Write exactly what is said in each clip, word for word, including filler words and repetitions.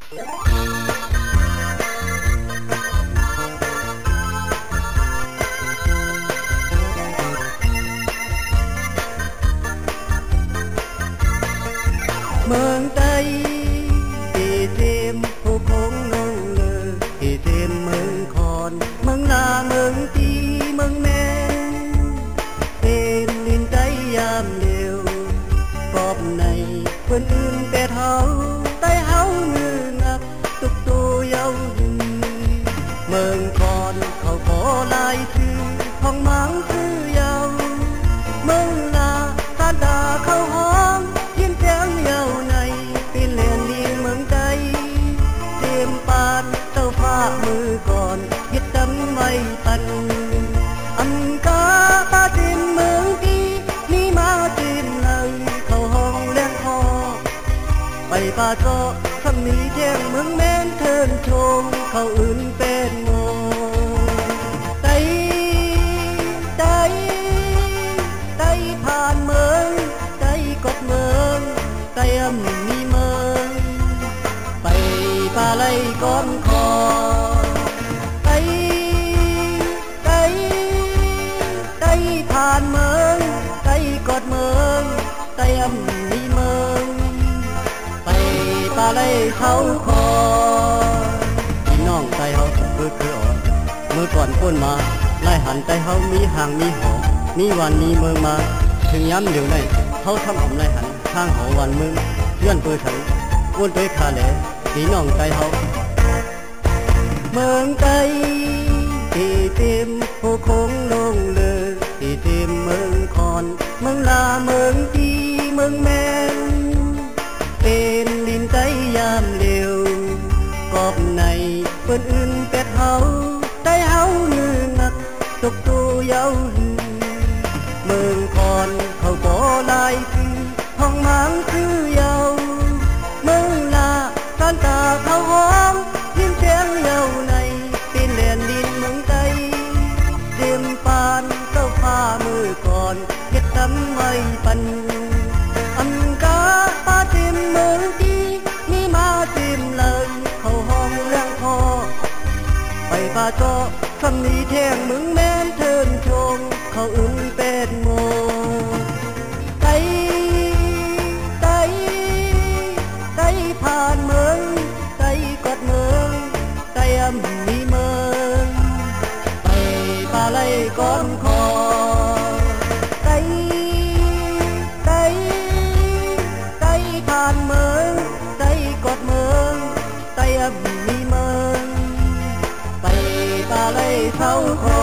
เมืองไต้ที่เทียมผู้คงลงเลือที่เทียมเมืองคอนเมืองนาเมืองตีเมืองแมนเป็นดินใจยามเดียวกอบในเพื่อนอื่นแต่เฮาใต้เฮาเงืองักตุกตัวเยายืนเมืองคอนเขาขอลายชื่อของมังคือยาวเมืองลาตาดาเขาห้องยินแจ้งเยาในเป็นเลียนดีเมืองใจเตรียมปานเต้าผ้ามือก่อนยึดดำไว้ปันอันกาปาจินเมืองดีนี่มาจินเลยเขาห้องแรงคอไปป่าโจสำนีแจ้งเมืองแม่นเทินชงเขาอื่นเป็นโมไต้ไต้ไต้ผ่านเมืองไต้กดเมืองไต้อำมีเมืองไปป่าไล่ก้อนคอไต้ไต้ไต้ผ่านเมืองไต้กดเมืองไต้อำมีเมืองไปป่าไล่เขาคอพี่น้องไต้เฮาเพื่อคืออ่อนเมื่อก่อนพ้นมาไล่หันไต้เฮามีห่างมีหอมีวันมีเมืองมาถึงย้ำเดี๋ยวนี้เขาทำหอมไล่หันข้างหอวันเมืองเลื่อนเปื่อยถังอ้วนเปื่อยขาแหล่พี่น้องไต้เฮาเมืองไต้ที่เต็มผู้คงลงเลือที่เต็มเมืองคอนเมืองลาเมืองตีเมืองแมนเป็นดินใจยามเดียวกอบในเปิ้นอื่นเป็ดเฮาไต้เฮาเนื้องักตกตัวเยาหือเมืองคอนเขาบ่ลายคือห้องมังคือเยาเมืองลาตานตาเขาหอมยิ้มแจ้งเยาในเป็นแดนดินเมืองไต้เตรียมปานเต้าผ้ามือก่อนเฮ็ดตำไว้ปันอันกาปาเต็มเมืองดีมีมาเต็มเลยเขาห้องเรื่องพอไปป่าโจสำนีแท่งมึงแม่นเทินชงเขาอึ้งเป็นโมไต้ไต้ไต้ผ่านเมืองไต้กดเมืองไต้อำมีเมืองไปป่าไล่ก้อนคอไต้ไต้ไต้ผ่านเมืองไต้กดเมืองไต้อำมีเมืองไปป่าไล่เท้าคอ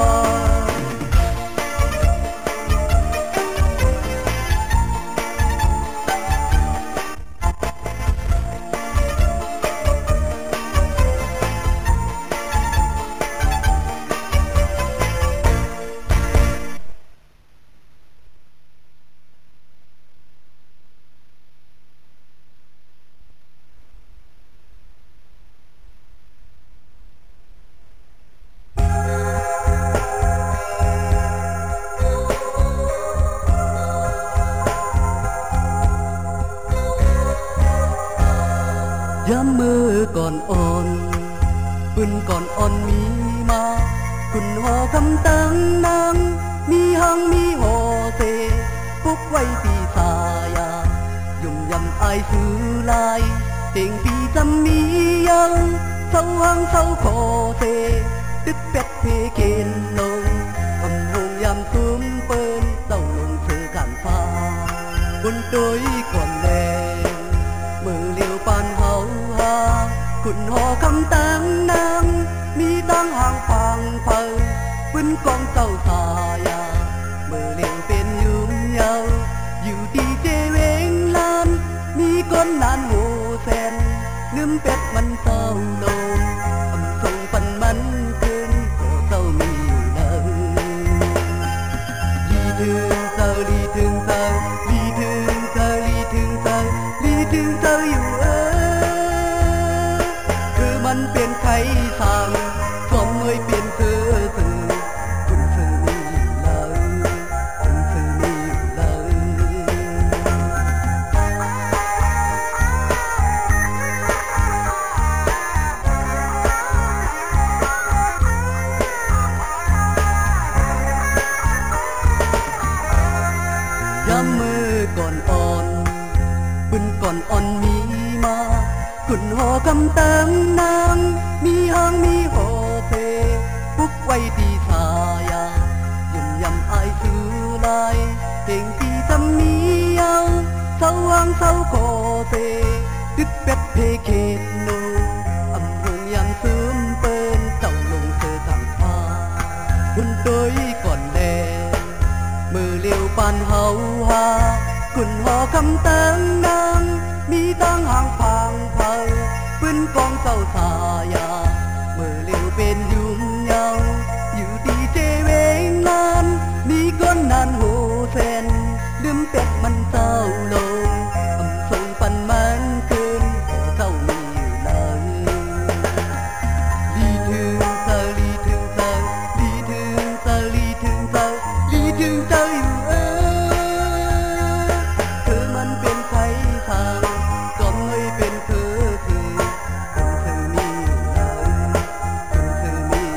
ย้ำมือก่อนอ่อนปืนก่อนอ่อนมีมาคุณหอคำตังนางมีหังมีหอเสปุกไว้ปีสายายุ่มยำอายซื้อลายเต่งปีจำมียังเศร้าหังเศร้าคอเสตึกเป็ดเพเกนลงอำหงยำซุ้มเปิ้นเศร้าลงเธอกันฟ้าบนโดยก่อนแลมือเลี้ยวปานเฮาหาคุณหอคำตังนางมีตั้งห่างฟังเผาปืนกองเศร้าสายามือเลี้ยวเป็นยุ่มเยาอยู่ที่เจเวงลานมีก้นนานหูแสนลืมเป็ดมันเศร้าลงอำส่งปันมันขึ้นโอเศร้ามีอยู่เลยลีถึงเศร้าลีถึงเศร้าลีถึงเศร้าลีถึงเศร้าลีถึงเศร้าอยู่เออคือมันเป็นไข่สั่งสมเอ่ยเปลี่ยนเธอสื่อคุณเธอมีอยู่เลยคุณเธอมีอยู่เลยมีมากุนหอคำเติมนางมีหางมีหอเพปุกไว้ดีสายายุ่มยำอายซื้อลายเพลงที่ทำนี้ยาวเศร้าวังเศร้าโคเซตึกเป็ดเพเขตโนอำเภอยังซึมเปิ้นเจ้าลงเธอทางฟ้าคุณตัวก่อนแดมือเลี้ยวปานเฮาหากุนหอคำเติงนางมีตั้งห่างพางเผาปืนกองเศร้าสายามือเลี้ยวเป็นยุ่มเยาอยู่ดีเจเวงนานมีก้นนานโหเซนลืมเป็ดมันเศร้าลงอำส่งปันมันคืนเศร้ามีอยู่เลยลีถึงเศร้าลีถึงเศร้าลีถึงเศร้าลีถึงเศร้าลีถึงเศร้าอยู่เออเธอมันเป็นไทยทางก็ไม่เป็นเธอคือคนเธอมีอยู่เลยคนเธอมี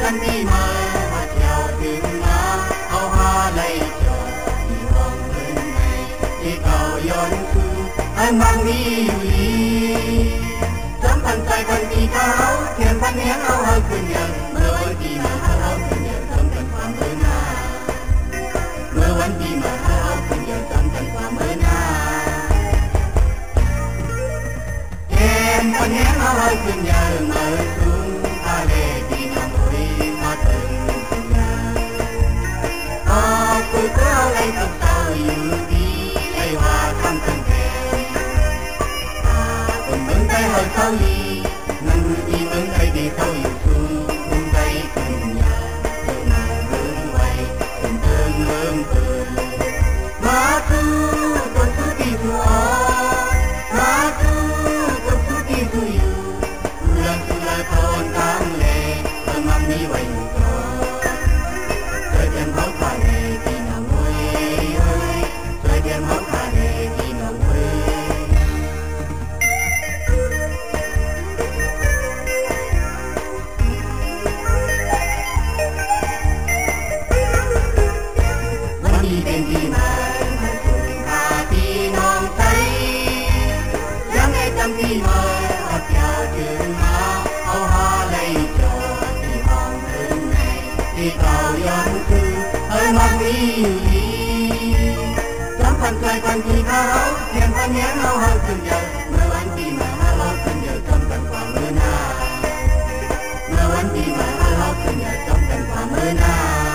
กันที่มาว่าเที่ยวถึงมาเอาหาในจอที่ห้องเงินในที่เก่าย้อนคืออันมันมีอยู่ลีจำพันใจกันที่เขาเทียนพันเนี้ยเอาเอาคืนยังเมื่อวันที่มาเอาคืนยังจำกันความเมื่อหน้าเมื่อวันที่มาเอาคืนยังจำกันความเมื่อหน้าเทียนพันเนี้ยเอาเอาคืนยังเมื่อสูงทะเลที่น้ำอุ้ยมาถึงคืนยังเอาคือเจ้าในสุดเศร้าอยู่ดีไม่ว่าทำกันแค่คนเมืองใจเฮาเศร้าลีนั่นคือที่เมืองใจดีเขาอยู่สูงภูมิใจขึ้นยาเดินหน้าเดินไวเดินเดินเมืองเปิดมาสู่ต้นสุที่สู่ออกมาสู่ต้นสุที่สู่อยู่เรื่องสุรทรทางเลต้นมันมีไว้อยู่ก่อนเคยเป็นเขาผ่านเลที่น้องเว้ยเคยเป็นเขาผ่านเลที่น้องเว้ยเป็นที่มาให้คุณพาพี่น้องใจยังให้จำที่มาเอาเที่ยวถึงมาเอาหาเลยจอที่ห้องเดินในที่เก่าย้อนคือเฮ้ยมันมีอยู่ลีจำพันใจกันที่เขาเทียนพันเนี้ยเอาเอาขึ้นเยอะเมื่อวันที่มาเอาขึ้นเยอะจำกันความเมื่อหน้าเมื่อวันที่มาเอาขึ้นเยอะจำกันความเมื่อหน้า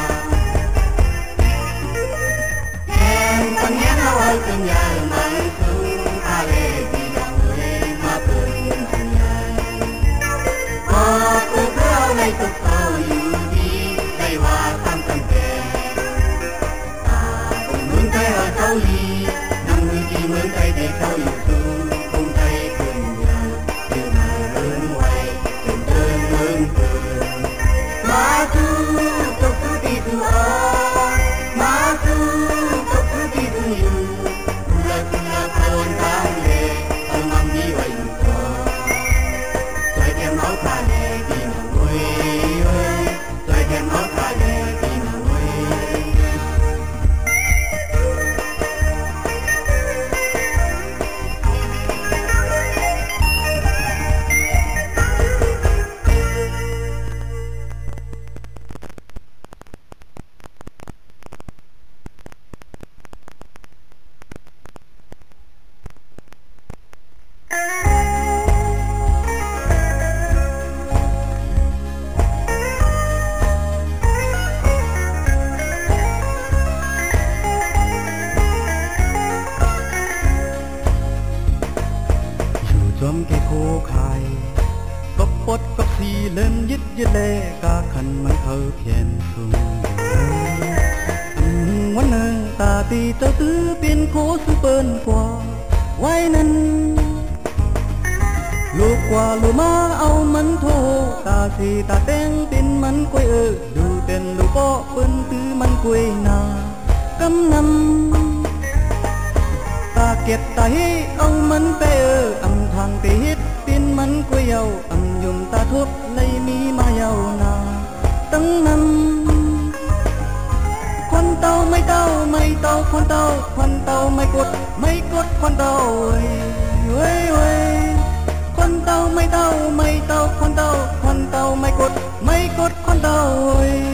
คนเนี้ยเราเอาขึ้นใหญ่มันสูงทะเลที่น้องเอ๋ยมาเปิดเงินขึ้นใหญ่ก็คือเราในสุขเศร้าอยู่ดีได้ว่าทำตั้งแต่ตาคนเมืองใจเฮาเศร้าลีนั่งมือที่เมืองใจเด็กเขาอยู่สูงภูมิใจขึ้นใหญ่เดินหน้าเดินไวเดินเดินเมืองเปิดมาสู่ตกสู่ที่สู่ออกมาสู่อยู่เลิกเลิกโอนทางเลเอามันมีไว้อยู่ก่อนช่วยแกมเอาทะเลที่น้องเว้ยช่วยแกมเอาทะเลที่น้องเว้ยจอมแก่โคไข่ก็ปดก็สีเล่มยึดยึดเลกาขันมันเธอเพียนสูงวันหนึ่งตาตีเจ้าตื้อเป็นโคสุเปิ้นกว่าไว้นั้นลูกกว่าลูมาเอามันโทตาสีตาแตงเป็นมันกวยเออดูเต้นลูกป้อเปิ้นตื้อมันกวยนากำนำตาเก็บตาให้เอามันไปเอออำทางตีฮิตเป็นมันกวยเอาอำยุ่มตาทุบเลยมีมาเยานาตั้งนำควันเต้าไม่เต้าไม่เต้าควันเต้าควันเต้าไม่กดไม่กดควันเต้าเว้ยเว้ยเว้ยควันเต้าไม่เต้าไม่เต้าควันเต้าควันเต้าไม่กดไม่กดควันเต้าเว้ย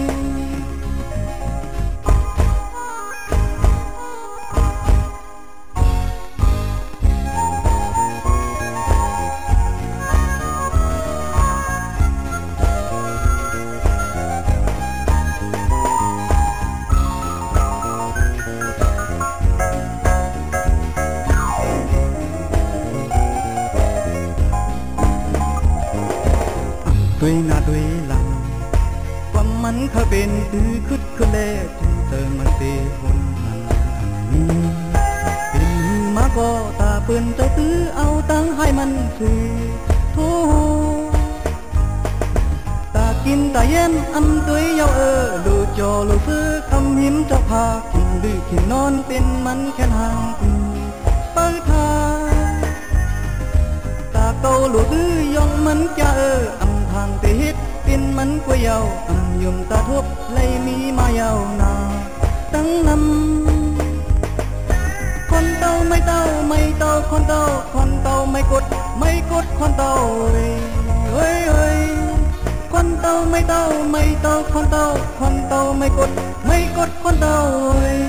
ด้วยหน้าด้วยหลังความมันเขาเป็นตื้อคึดคือแลจึงเติมมันเตะคนนั้นอันนี้เป็นมาก็ตาเปื้อนเจ้าตื้อเอาตังให้มันซื้อโทตากินตาเย็นอำตัวเยาเออดูจอลูซื้อคำหิมเจ้าพากินดื้อกินนอนเป็นมันแค่ห่างกูเปิดทางตาเกาลูซื้อยองมันจะเออทางเตฮิตเป็นมันกวยเอาอำ nhung ta thuốc lấy mi mà giàu nà tăng năm con tàu mấy tàu mấy tàu con tàu con tàu mấy cột mấy cột con tàu ơi ơi ơi con tàu mấy tàu mấy tàu con tàu con tàu mấy cột mấy cột con tàu ơi.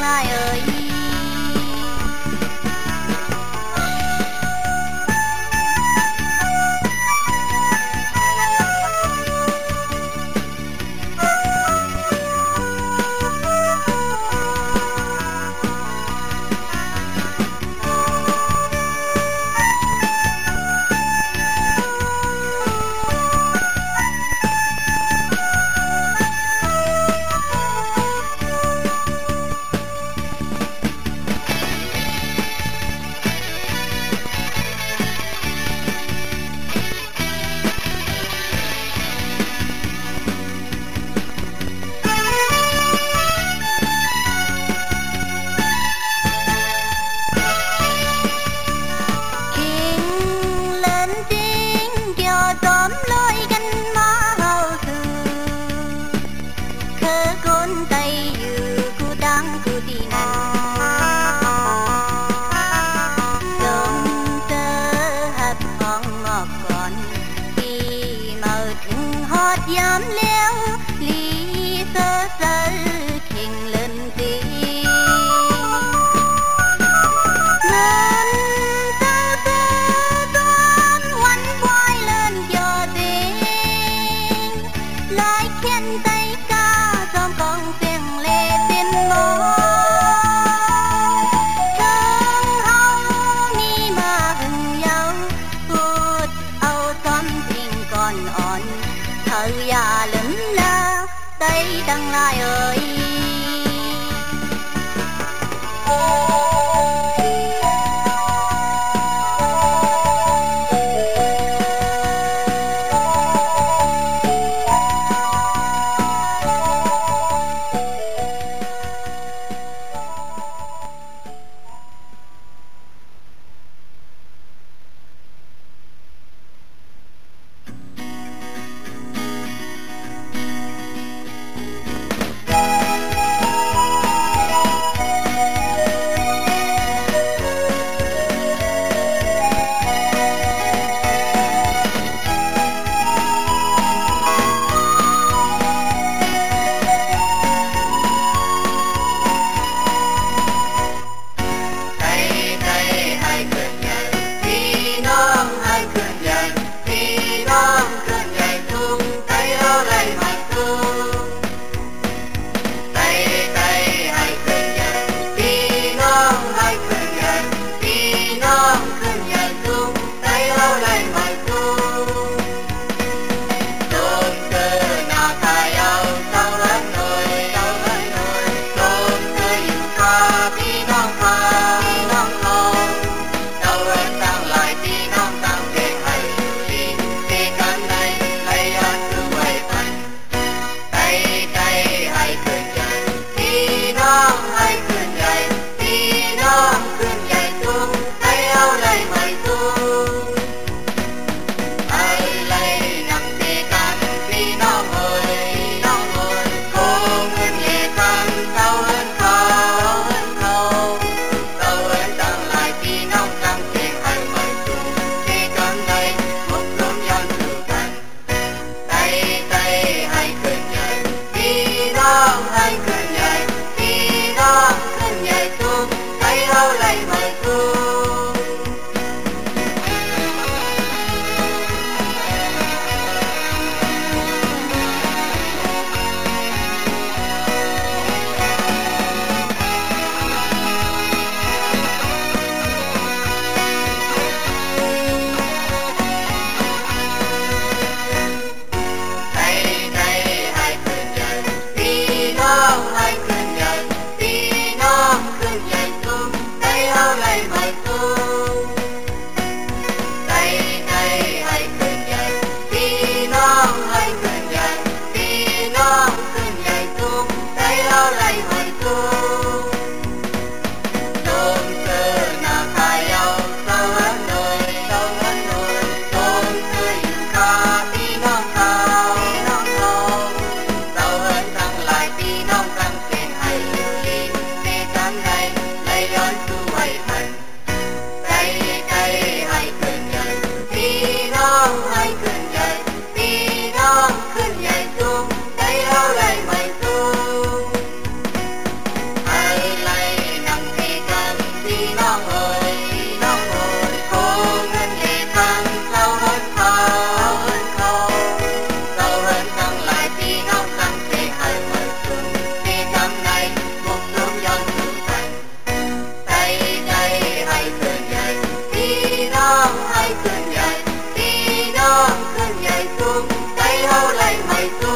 lai ơi. Tóm lối canh má hậu thường khơ côn tay dự cu đang cu đi năn đông tơ hấp hong ngọt còn khi màu thừng hót dám léo lý sơ sơ khinh lên tiếng khen tay ca dòm con tiếng lệ tiên mô thương hậu ni mà hừng nhau phút âu xóm tình còn on thơ ya lấm la tay đăng lai ơi. Hãy ไม่สู้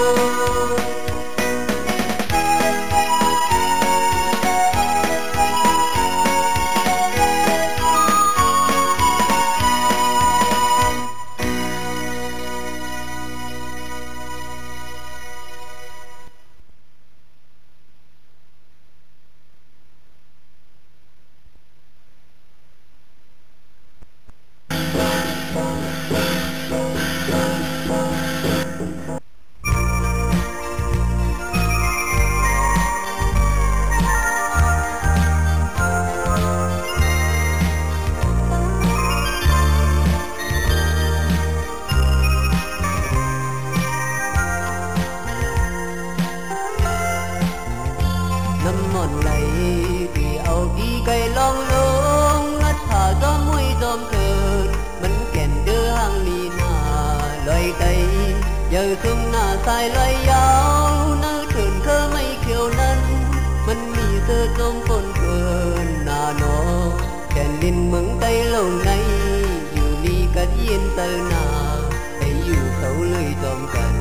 giờ xuân nà sai loay yao nơ trường thơ mây kiều nân mình mi sơ tôm phồn phơn nà nó kèn linh mừng tay lâu nay dù ly cắt yên tơ nà tay dù sâu lưỡi tôm cần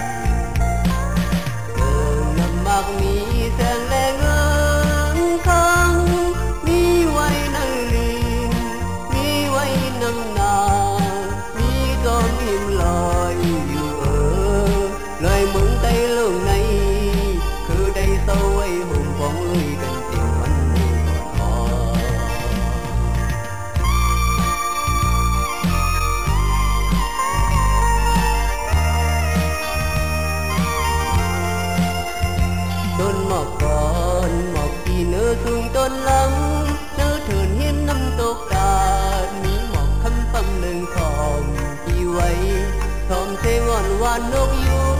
đường nằm mạc mi sen lê ngân khang mi quay nơ linh mi quay nâng nà mi tôm im lòi lời mượn tay lường này cứ đây sâu ấy hùng bóng lưới cần tìm anh còn họ tôn mọc con mọc kỳ nơ xuông tôn lắm nơ thường hiên năm tốt ta ní mọc khâm phẩm lưng thòm chi quay thòm thế ngon hoan nốt yêu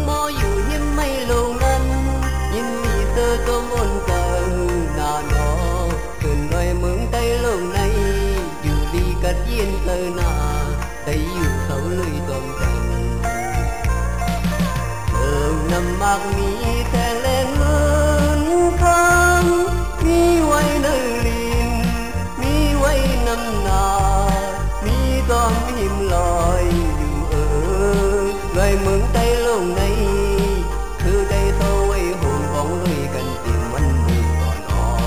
tôm ôn cờ nà nó từng loài mướn tay lâu nay dù đi cắt yên tơ nà tay dù sâu lưỡi tôm cành đường nằm mạc mi xe lên lớn khang mi quay nơi liền mi quay nằm nà mi tôm hiểm lòi dù ở loài mướn tay lâu nay từ đây sâu ấy hồn bóng lưỡi cần tìm anh đi còn họ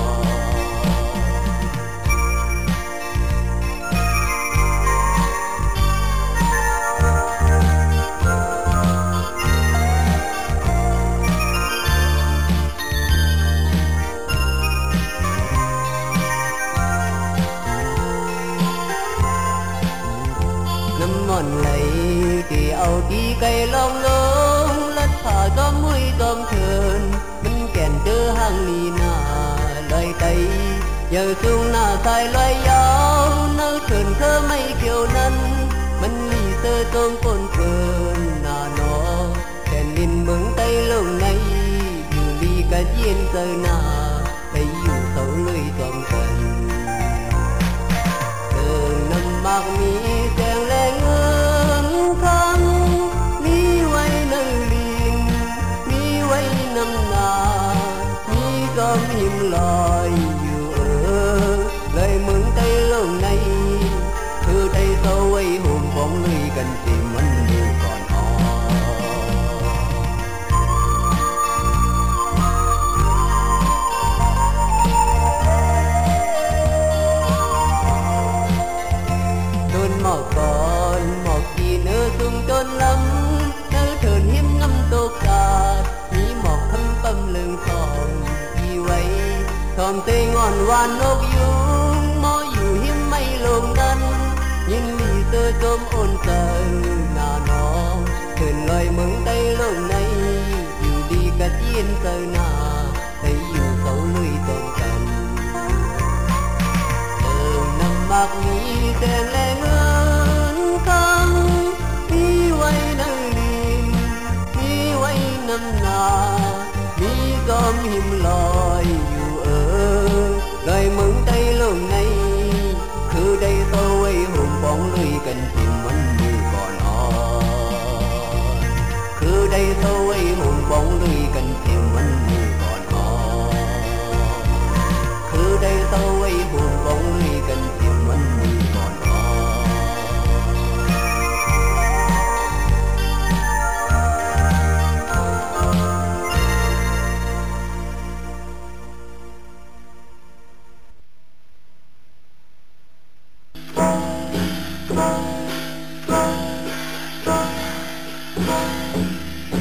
năm mòn lấy thì áo đi cây long lông lất thả gió mũi tôm thườn mình kèn đưa hàng nì nà loay tay giờ xuông nà sai loay yao nơ thườn thơ mây kiều nân mình lì sơ tôm phồn phơn nà nó kèn linh mừng tay lâu nay dù ly cả duyên sơ nà tay dù sâu lưỡi tôm cần đường nằm mạc mi sen lên ngân khang mi quay nơi liền mi quay nằm nà mi tôm hiểm lòi dù ở lời mượn tay lâu nay từ đây sâu ấy hồn bóng lưỡi cần tìm anh đều còn họ tôn mọc con mọc gì nơ xuông tôn lắm nơ thường hiếm ngâm tốt ta mi mọc thâm tâm lưng thòm chi quay thòm tê ngon hoan nốt dung mó dù hiếm mây lồng đân nhìn lì sơ tôm ôn tờ nà nó thường loài mừng tay lâu nay dù đi cắt yên sơ nà tay dù sâu lưỡi tôm cần đường nằm mạc mi sen lên ngân khang mi quay nơi liền mi quay nằm nà mi tôm hiểm lòi dù ở lời mừng tay lâu nay cứ đây sâu ấy hồn bóng lưỡi cần tìm anh đi còn họ cứ đây sâu ấy hồn bóng lưỡi cần tìm anh đi còn họ cứ đây sâu ấy hồn bóng lưỡi cần tìm anh đi còn họ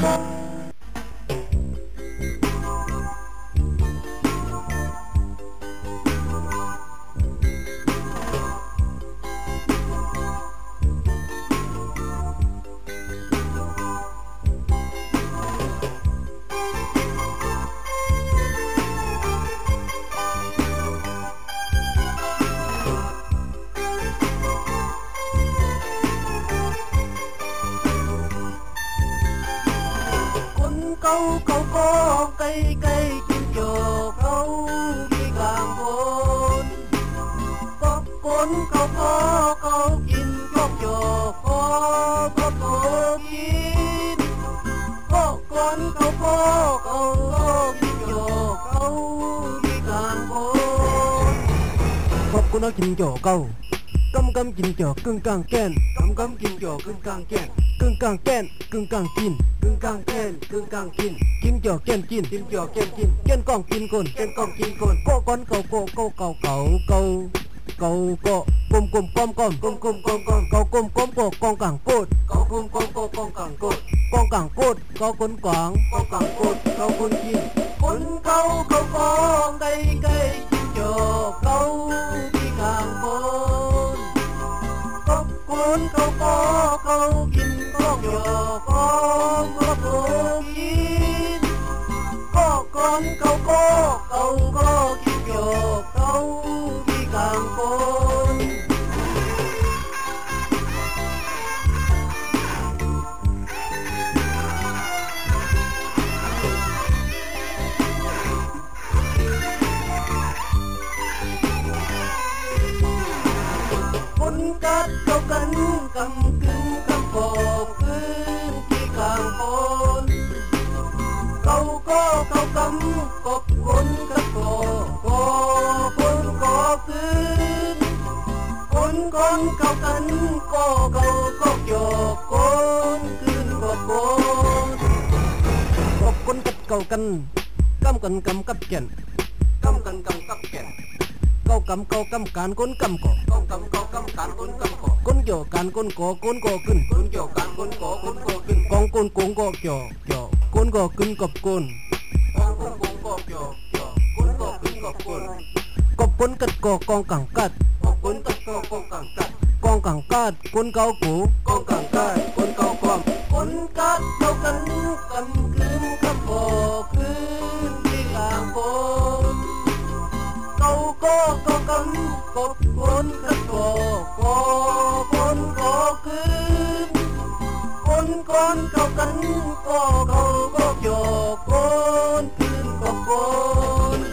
câu câu có cây cây chim chồ câu đi càng bốn có cuốn câu có câu chim có chồ có có cô chim có cuốn câu có câu chim chồ câu đi càng bốn có cuốn nó chim chồ câu cấm cấm chim chồ cưng càng ken cấm cấm chim chồ cưng càng ken cưng càng ken cưng càng chim cưng càng ken cưng càng chim chim chồ ken chim chim chồ ken chim ken con chim côn ken con chim côn cô con câu cô câu câu câu câu câu cô côm côm côm côm côm côm côm côm câu côm côm cô con càng cốt câu côm côm cô con càng cốt con càng cốt câu cuốn quảng con càng cốt câu cuốn chim cuốn câu câu con cây cây chim chồ câu đi càng bốn có cuốn câu có câu chim có chồ con có cô chim có con câu có câu có chim chồ câu đi càng bốn cuốn cát câu cánh cầm cứng cầm cổ cứng đi càng bốn câu có câu cắm cột cuốn cắt cổ cổ cuốn có cứng cuốn con câu cánh có câu có chồ cuốn cứng cột cuốn cột cuốn cắt câu cánh cắm cần cầm cắp chèn cắm cần cầm cắp chèn câu cắm câu cắm cán cuốn cắm cổ câu cắm câu cắm cán cuốn cắm cổ cuốn chồ cán cuốn cổ cuốn cổ cứng cuốn chồ cán cuốn cổ cuốn cổ cứng con cuốn cuốn cổ chồ chồ cuốn cổ cứng cọp cuốn con cuốn cuốn cổ chồ chồ cuốn cổ cứng cọp cuốn cọp cuốn cắt cổ con càng cắt cọp cuốn cắt cổ con càng cắt con càng cắt cuốn câu cũ con càng cắt cuốn câu con cuốn cắt câu cánh cầm cứng cầm cổ cứng đi càng bốn câu có câu cắm cột cuốn cắt cổ có cuốn có cứng cuốn con câu cánh có câu có chồ cuốn cứng có cuốn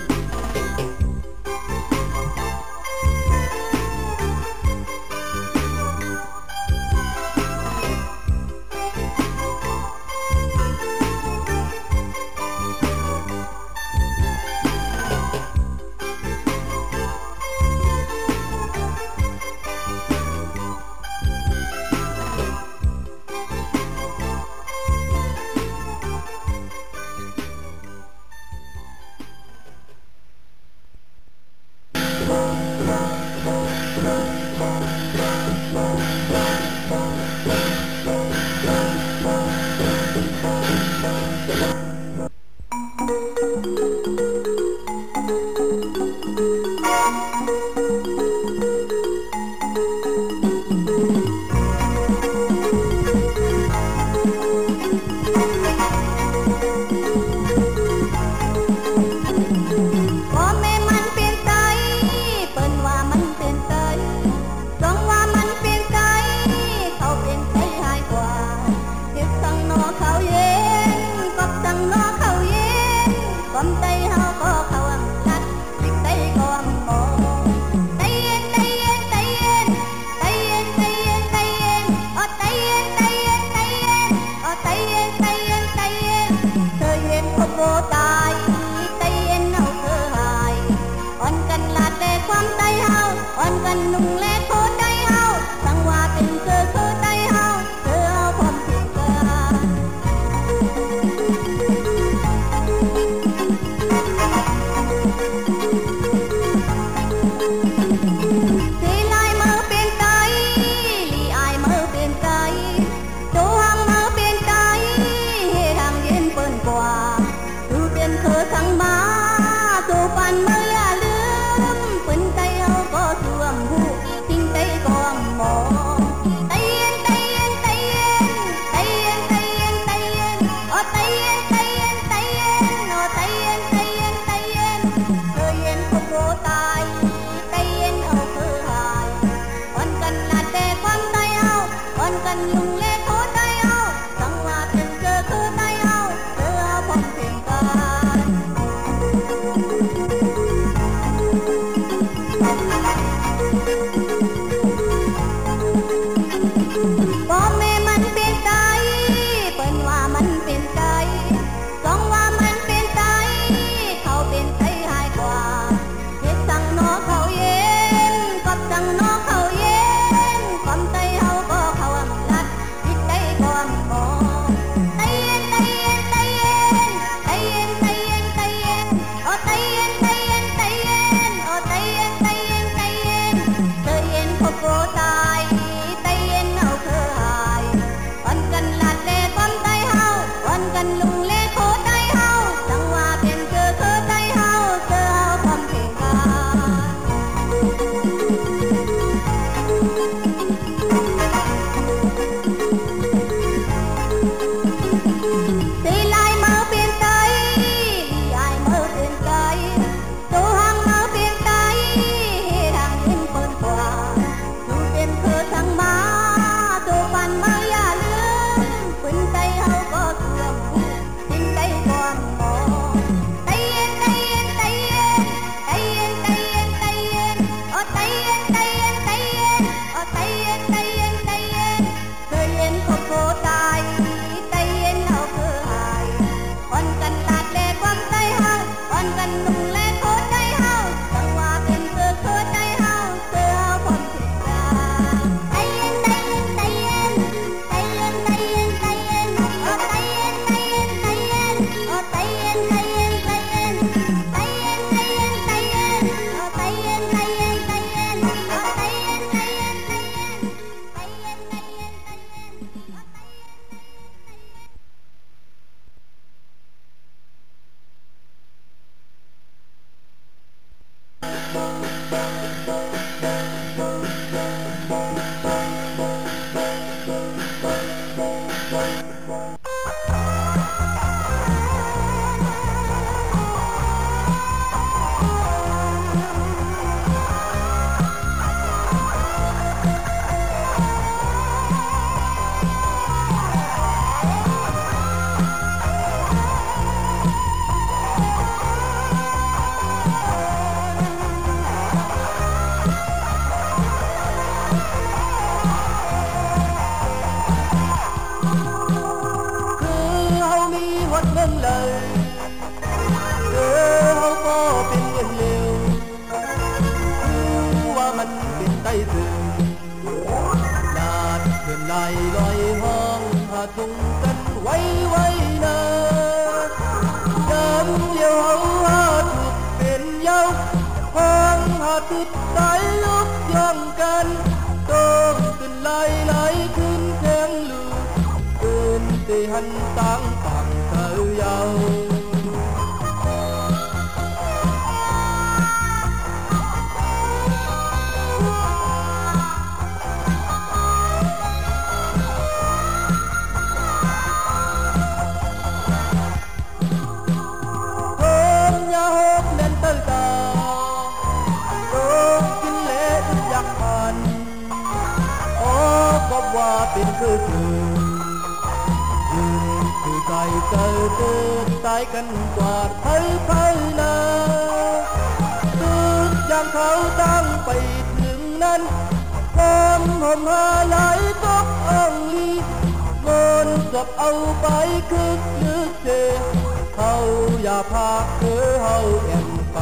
วัดเมืองเลยเออเฮาก็เป็นเงินเร็วคือว่ามันเป็นไต้ตื่นลาดเกินไหลลอยห้องหาจุงกันไว้ไว้นะยามเดียวเฮาหาทุกเป็นเยาห้องหาทุกสายลุกย่องกันต้องขึ้นไหลไหลขึ้นแทงลือตื่นตีหันตั้งปังเธอเยาว่าเป็นคือคือยืนคือใจเกิดเกิดตายกันกว่าไทยไทยนาตื่นอย่างเขาตั้งไปถึงนั้นความหอมหาไหลตกอ่องลีมนศพเอาไปคึกนึกเจเขาอย่าพาเธอเฮาแอมไป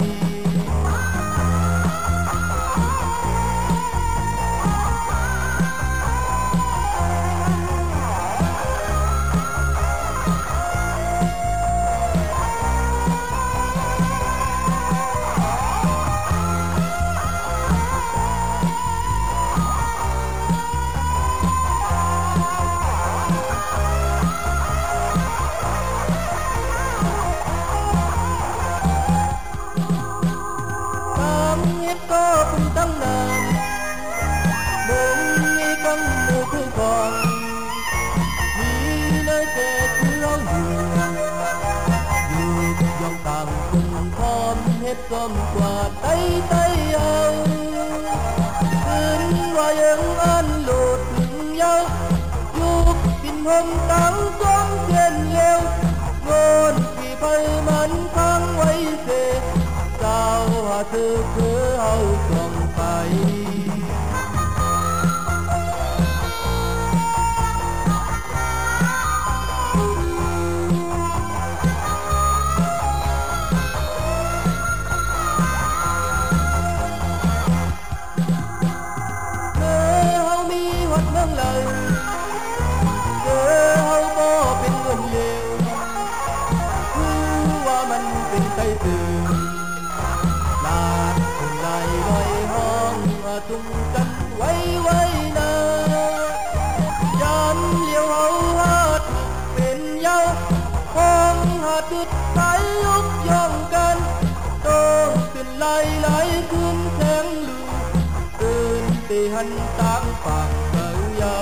ก็ปุ่นตั้งนานมึงนี่กังมูคือก่อนมีเลยเจอคือเราอยู่อยู่ยองต่างคุณพร้อมเฮ็ดซ้อมกว่าไต้ไต้เอาคืนว่ายังอันโหลดถึงเยาอยู่กินหอมตั้งซ้อมเย็นเร็วโงนที่ไปมันฟังไว้เสเจ้าหาเธอเพื่อเอาส่งไปเมื่อเฮามีวัดเมืองเลยเมื่อเฮาก็เป็นเงินเลวคือว่ามันเป็นไต้ตื่นลาดคนไหลลอยห้องจุงกันไว้ไว้นะยามเลี้ยวเฮาหาทุกเป็นเยาห้องหาจุดสายลุกย่องกันต้องตื่นไหลไหลขึ้นแสงลือตื่นตีหันตั้งปากเธอเยา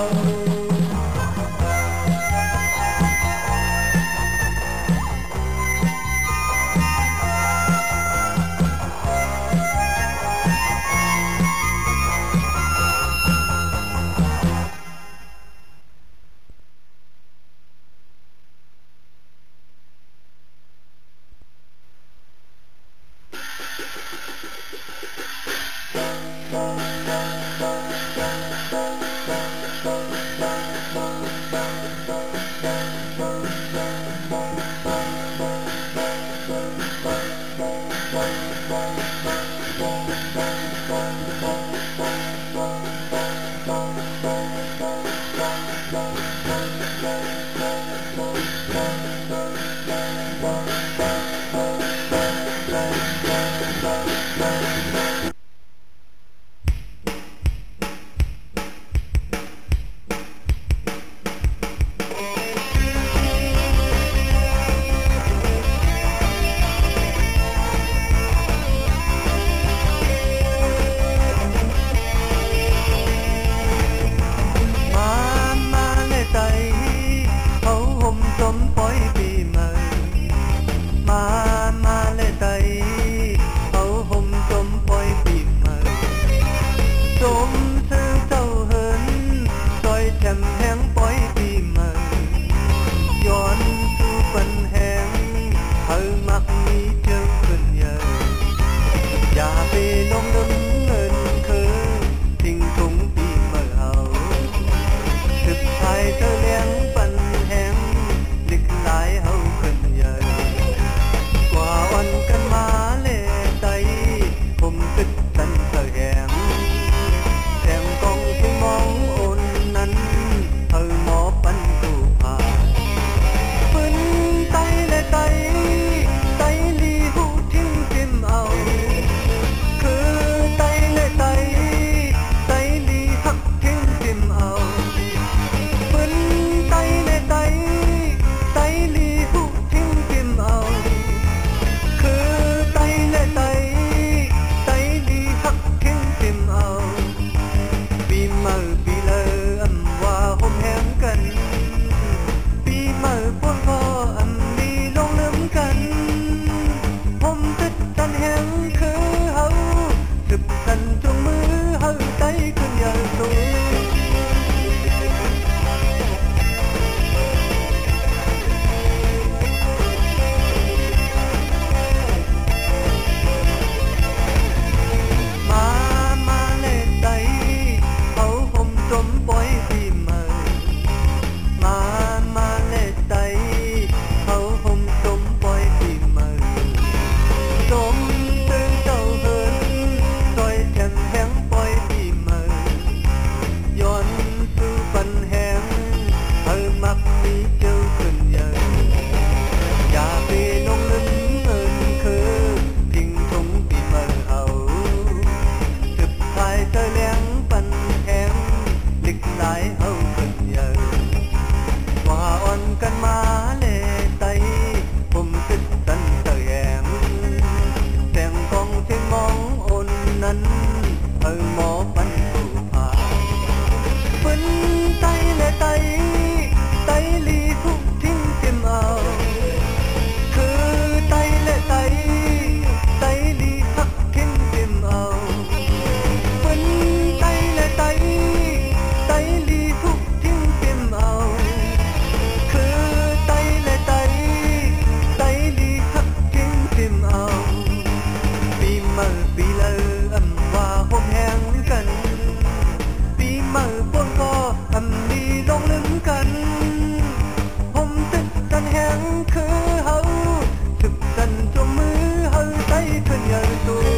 ยังคือเฮาสึกสันจมมือเฮาใจขึ้นอย่างสูง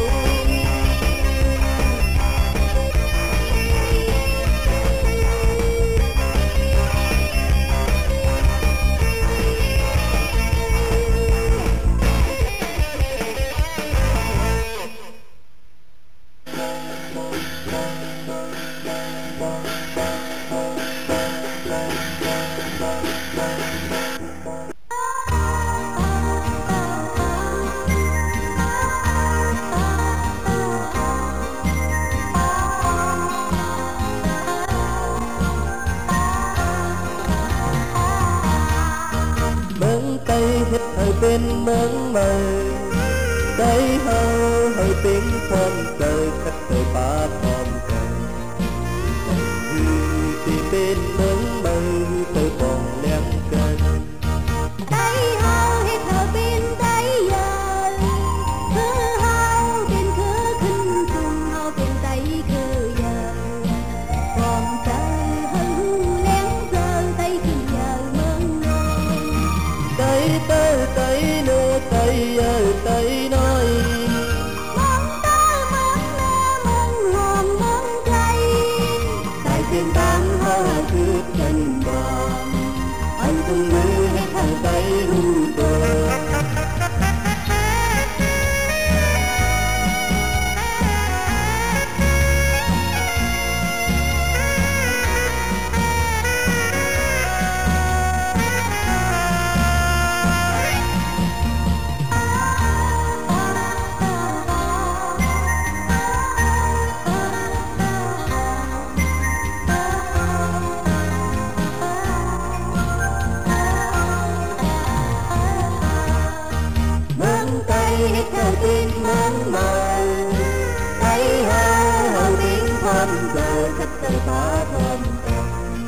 เป็นเมืองใหม่ใจเฮาเฮาเป็นพร้อมเจอคัดเธอปาพร้อมกันคือที่เป็นเมืองใหม่เธอป้องเลี้ยงกันใจเฮาให้เธอเป็นใจใหญ่คือเฮาเป็นคือขึ้นจุ่มเฮาเป็นใจคือใหญ่ป้องใจเฮาเลี้ยงเจอใจขึ้นใหญ่เมืองใหม่ใจเตอใจเนื้อใจเยอะใจน้อยมองตาเมืองเนื้อเมืองหอมเมืองใจใจเป็นบางเฮาคือกันบางอันตรงมือให้ทางใจรู้ตัวให้เธอเป็นเมืองใหม่ใจเฮาเฮาทิ้งความเจอกับใจฟ้าพร้อมกัน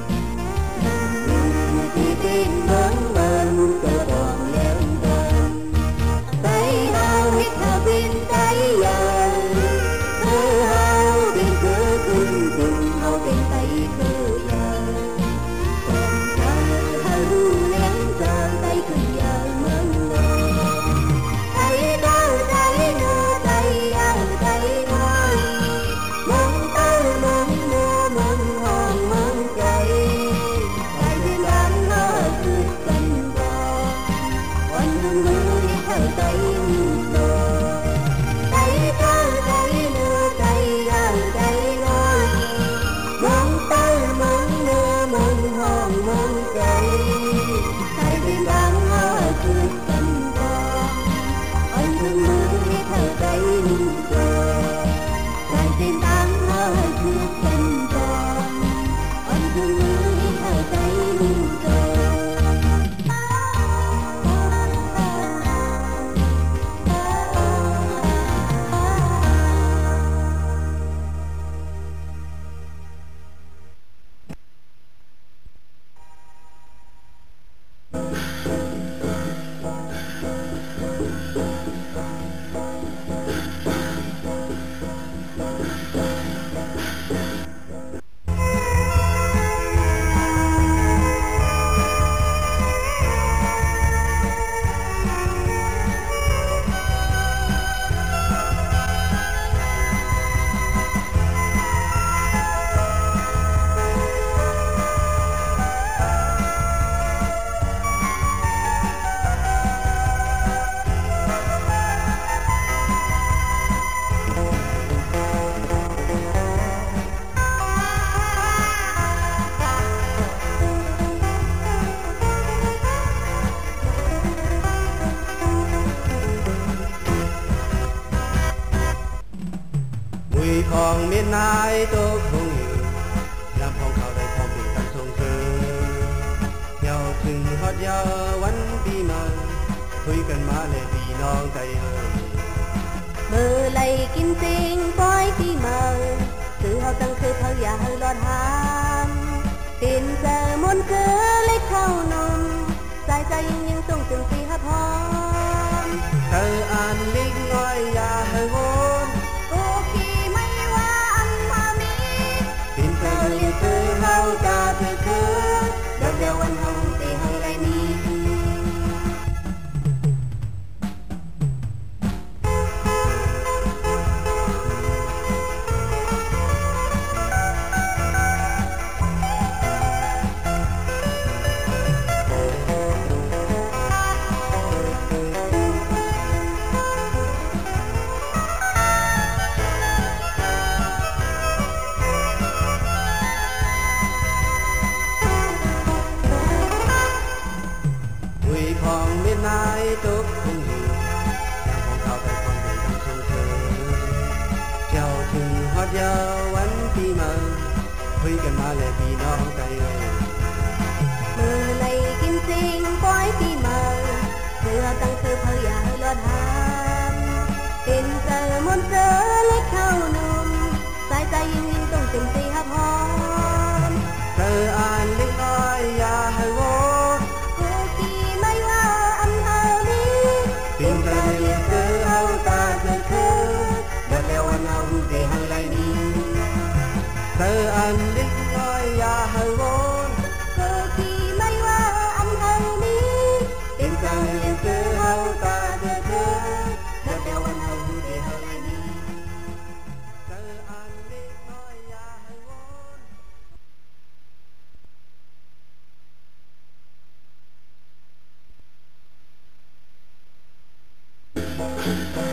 ที่เป็นเมืองใหม่เจะป้องเลี้ยงกันใจเฮาให้เธอเป็นใจใหญ่คือเฮาเป็นคือคุณคุณเฮาเป็นใจคือใหญ่ป้องใจเฮารู้เลี้ยงเจอใจคือใหญ่เมืองใหม่ของมิตรนายตัวคงอยู่ลำของเขาได้พร้อมเป็นกันทรงเสริมยาวถึงฮอดยาววันปีใหม่คุยกันมาเลยพี่น้องใจเฮยมือไล่กินจริงปล่อยปีใหม่คือเฮาตั้งคือเขาอยากให้รอดหามเป็นเจอมนต์คือเล็กเท่านมใจใจยิ่งยิ่งส่งถึงปีฮับพร้อมเธออ่านลิงน้อยอย่าให้โหนเฮาจะถือคือเดี๋ยวเดี๋ยววันเฮาตีเฮาได้มี phong miền Nam tốt không hề đang phong cao tại phong miền đang sông thơ chào chừng hót dao ánh khi mơ huy cần mà lệ vì nó không tay ơi mưa này kim xin quái khi mờ xưa tăng sư phơi giờ lo tham tin giờ môn sớ lấy khâu nùm sai sai yên yên tung tình si hấp hòn thơ an linh nói ya hơi vô cô khi mai hoa âm hờ đi tin giờ liền sớ hâu ta sơ khơ đất leo anh hồng thì hơi lại đi thơ an linh nói ya hơi vô cô khi mai hoa âm hờ đi tin giờ liền sớ hâu ta sơ khơ đất leo anh hồng thì hơi lại đi thơ an linh nói ya hơi vô Hãy subscribe cho kênh Ghiền Mì Gõ để không bỏ lỡ